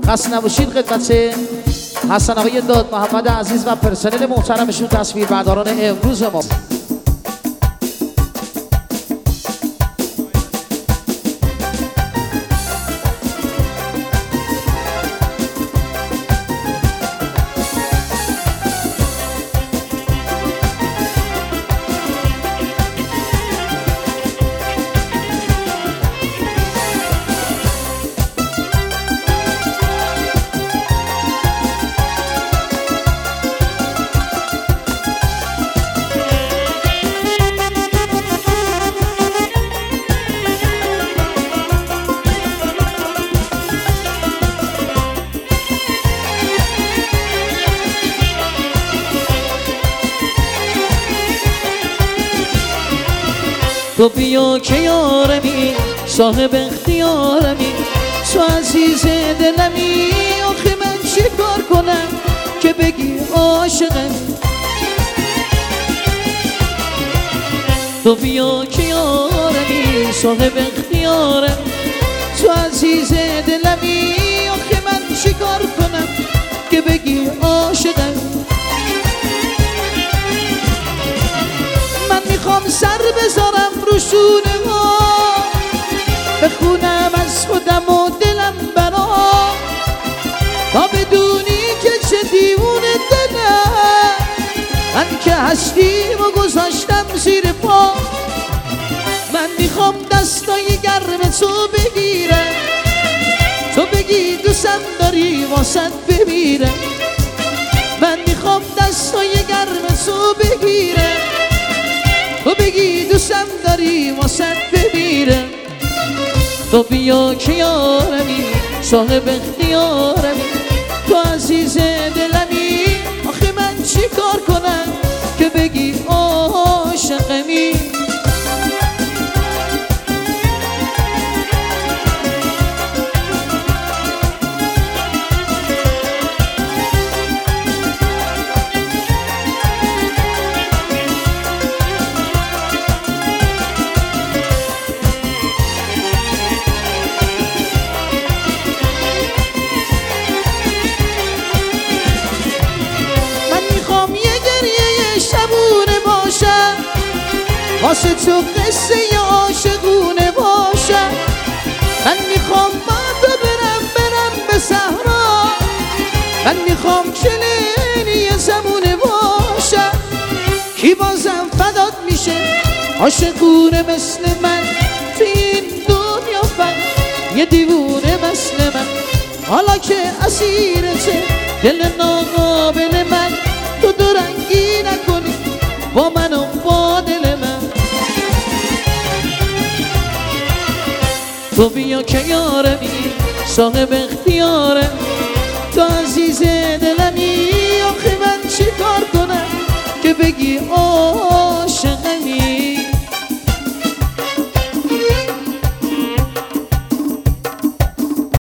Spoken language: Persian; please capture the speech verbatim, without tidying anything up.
خسته نباشید. خدمت حسن آقای داد محمد عزیز و پرسنل محترمشون تصویر برداران امروز ما. تو بیا که یارمی صاحب اختیارمی، تو عزیز دلمی، آخه من چی کار کنم که بگی عاشقم. تو بیا که یارمی صاحب اختیارم، تو عزیز دلمی، آخه من چی کار کنم که بگی عاشقم. من میخوام سر بذارم رو شونه ها، بخونم از خودم و دلم برام، تا بدونی که چه دیوونه دلم. من که هستیم و گذاشتم زیر پا، من میخوام دستای گرم تو بگیرم، تو بگی دوستم داری واسد بمیرم. من میخوام دستای گرم تو بگیرم، تو بگی دوستم داری واسد بمیرم. تو بیا که یارمی صاحب اختیارمی، تو عزیز دلمی، آخه من چی کار کنم که بگی عاشقمی. واسه تو قصه ی عاشقونه باشم. من میخوام با تو برم برم به صحرا، من میخوام کلینی زمونه باشم. کی بازم فدات میشه عاشقونه مثل من، تو این دنیا فقط یه دیوونه مثل من. حالا که اسیرته دل ناقابل من، تو دورنگی نکنی با من و با دل من. تو بیا که یارمی صاحب اختیارم، تو عزیز دلمی، آخه من چی کار کنم که بگی آه